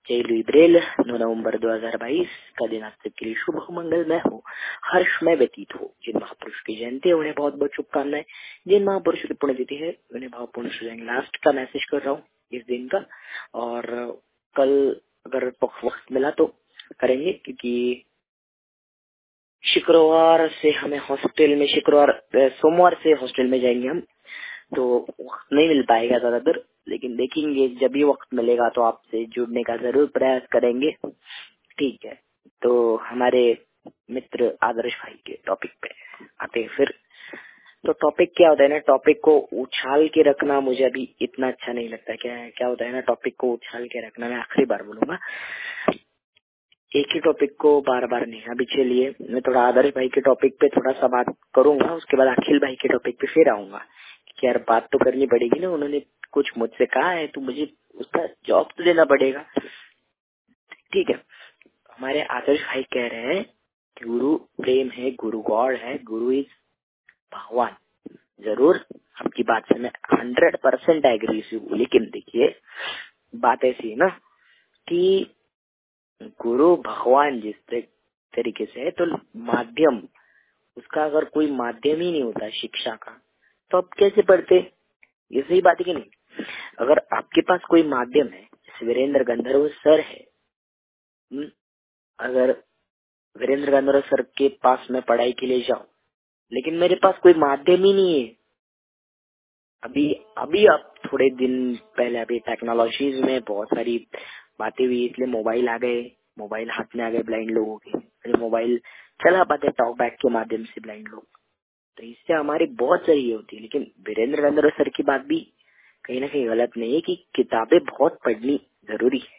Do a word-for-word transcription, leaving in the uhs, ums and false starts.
जय इब्रेल नौ नवंबर दो हज़ार बाईस का दिन आप सबके लिए शुभ हो, मंगलमय हो, हर्षमय व्यतीत हो। जिन महापुरुष की जयंती है उन्हें बहुत बहुत शुभकामनाएं। जिन महापुरुषों की पुण्यतिथि है उन्हें भावपूर्ण श्रद्धांजलि। लास्ट का मैसेज कर रहा हूँ इस दिन का, और कल अगर वक्त मिला तो करेंगे, क्योंकि शुक्रवार से हमें हॉस्टल में शुक्रवार सोमवार से हॉस्टल में जाएंगे हम, तो वक्त नहीं मिल पाएगा ज्यादातर, लेकिन देखेंगे जब भी वक्त मिलेगा तो आपसे जुड़ने का जरूर प्रयास करेंगे। ठीक है, तो हमारे मित्र आदर्श भाई के टॉपिक पे आते हैं फिर। तो टॉपिक क्या होता है ना, टॉपिक को उछाल के रखना मुझे अभी इतना अच्छा नहीं लगता। क्या है क्या होता है ना, टॉपिक को उछाल के रखना, मैं आखिरी बार बोलूंगा, एक ही टॉपिक को बार बार नहीं। अभी चलिए मैं थोड़ा आदर्श भाई के टॉपिक पे थोड़ा सा बात करूंगा, उसके बाद अखिल भाई के टॉपिक पे फिर आऊंगा। यार बात तो करनी पड़ेगी ना, उन्होंने कुछ मुझसे कहा है तो मुझे उसका जवाब तो देना पड़ेगा। ठीक है, हमारे आदर्श भाई कह रहे हैं गुरु प्रेम है, गुरु गॉड है, गुरु इज भगवान। जरूर आपकी बात से मैं हंड्रेड परसेंट एग्री हूँ, लेकिन देखिए बात ऐसी है ना कि गुरु भगवान जिस तरीके से है, तो माध्यम उसका अगर कोई माध्यम ही नहीं होता शिक्षा का, तो आप कैसे पढ़ते? ये सही बात है कि नहीं? अगर आपके पास कोई माध्यम है, जैसे वीरेंद्र गंधर्व सर है, हुँ? अगर वीरेंद्र गंधर्व सर के पास मैं पढ़ाई के लिए जाऊं, लेकिन मेरे पास कोई माध्यम ही नहीं है। अभी अभी आप थोड़े दिन पहले अभी टेक्नोलॉजीज में बहुत सारी बातें हुई, इसलिए मोबाइल आ गए, मोबाइल हाथ में आ गए ब्लाइंड लोगों के, मोबाइल चला पाते टॉक बैक के माध्यम से ब्लाइंड लोग, तो इससे हमारी बहुत सही होती है। लेकिन वीरेंद्र गंधर्व सर की बात भी कहीं ना कहीं गलत नहीं है कि किताबें बहुत पढ़नी जरूरी है,